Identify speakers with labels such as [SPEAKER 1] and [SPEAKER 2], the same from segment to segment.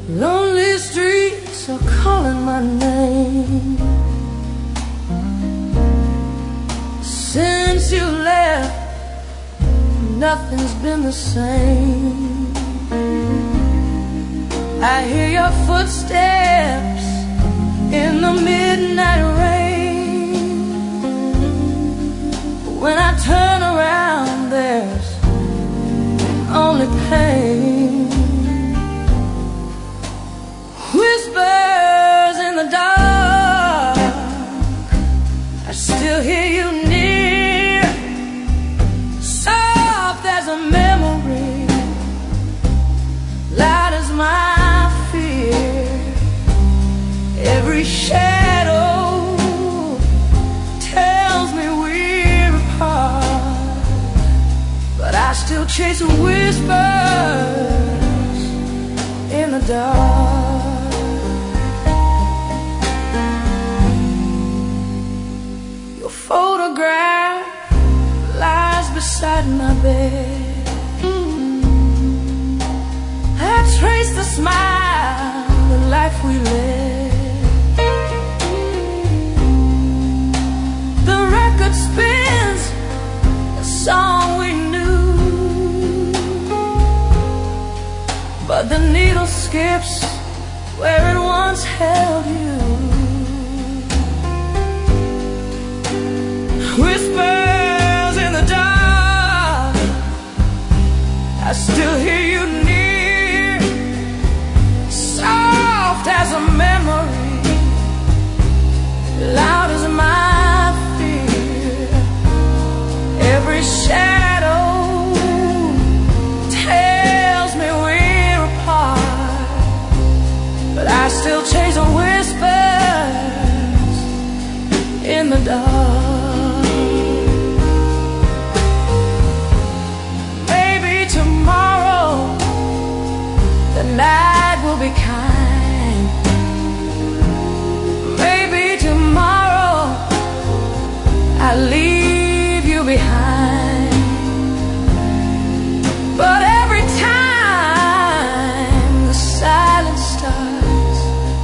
[SPEAKER 1] Lonely streets are calling my name. Since you left, nothing's been the same. I hear your footsteps in the midnight rain. When I turn around, there's only pain. Whispers in the dark, I still hear you near, soft as a memory, loud as my fear. Every shadow tells me we're apart, but I still chase whispers in the dark. Photograph lies beside my bed. I trace the smile, the life we led. The record spins a song we knew, but the needle skips where it once held you. Whispers in the dark, I still hear you near, soft as a memory, loud as my fear. Every shadow tells me we're apart, but I still chase whispers in the dark. The night will be kind. Maybe tomorrow I'll leave you behind. But every time the silence starts,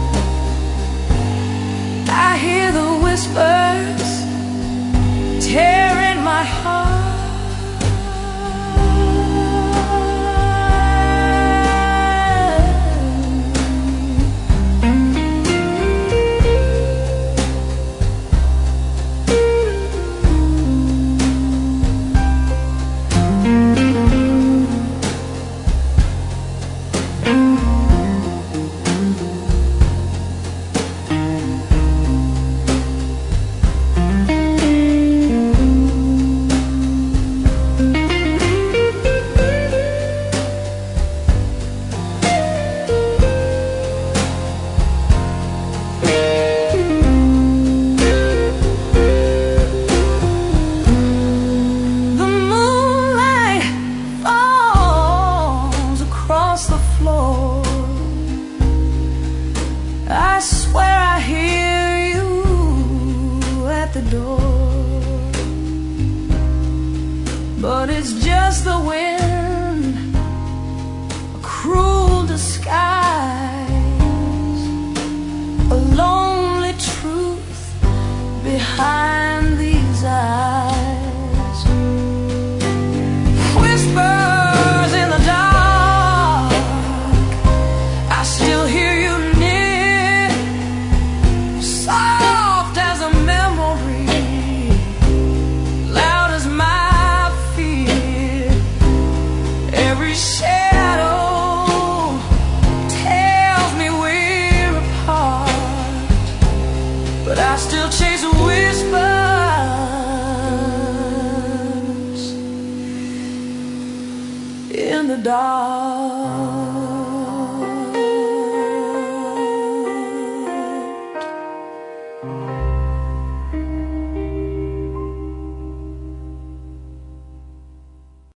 [SPEAKER 1] I hear the whispers tearing my heart. I swear I hear you at the door, but it's just the wind, a cruel disguise, a lonely truth behind these eyes. Whispers in the dark, I still hear you. Soft as a memory, loud as my fear. Every shadow tells me we're apart, but I still chase whispers in the dark.